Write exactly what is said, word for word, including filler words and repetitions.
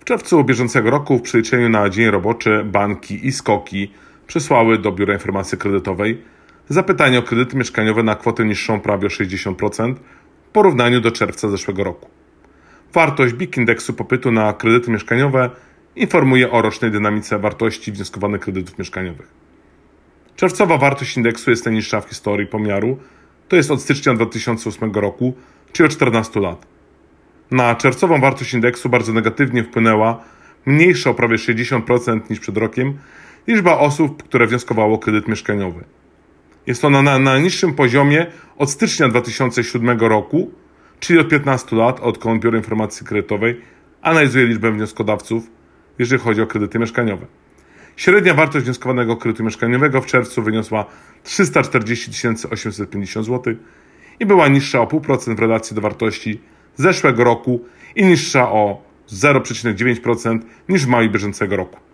W czerwcu bieżącego roku w przeliczeniu na dzień roboczy banki i SKOK-i przesłały do Biura Informacji Kredytowej zapytanie o kredyty mieszkaniowe na kwotę niższą prawie o sześćdziesiąt procent w porównaniu do czerwca zeszłego roku. Wartość B I K indeksu popytu na kredyty mieszkaniowe informuje o rocznej dynamice wartości wnioskowanych kredytów mieszkaniowych. Czerwcowa wartość indeksu jest najniższa w historii pomiaru, to jest od stycznia dwa tysiące ósmego roku, czyli od czternastu lat. Na czerwcową wartość indeksu bardzo negatywnie wpłynęła mniejsza o prawie sześćdziesiąt procent niż przed rokiem liczba osób, które wnioskowało o kredyt mieszkaniowy. Jest ona na najniższym poziomie od stycznia dwa tysiące siódmego roku, czyli od piętnastu lat, odkąd Biuro Informacji Kredytowej analizuje liczbę wnioskodawców, jeżeli chodzi o kredyty mieszkaniowe. Średnia wartość wnioskowanego kredytu mieszkaniowego w czerwcu wyniosła trzysta czterdzieści tysięcy osiemset pięćdziesiąt złotych i była niższa o zero przecinek pięć procent w relacji do wartości zeszłego roku i niższa o zero przecinek dziewięć procent niż w maju bieżącego roku.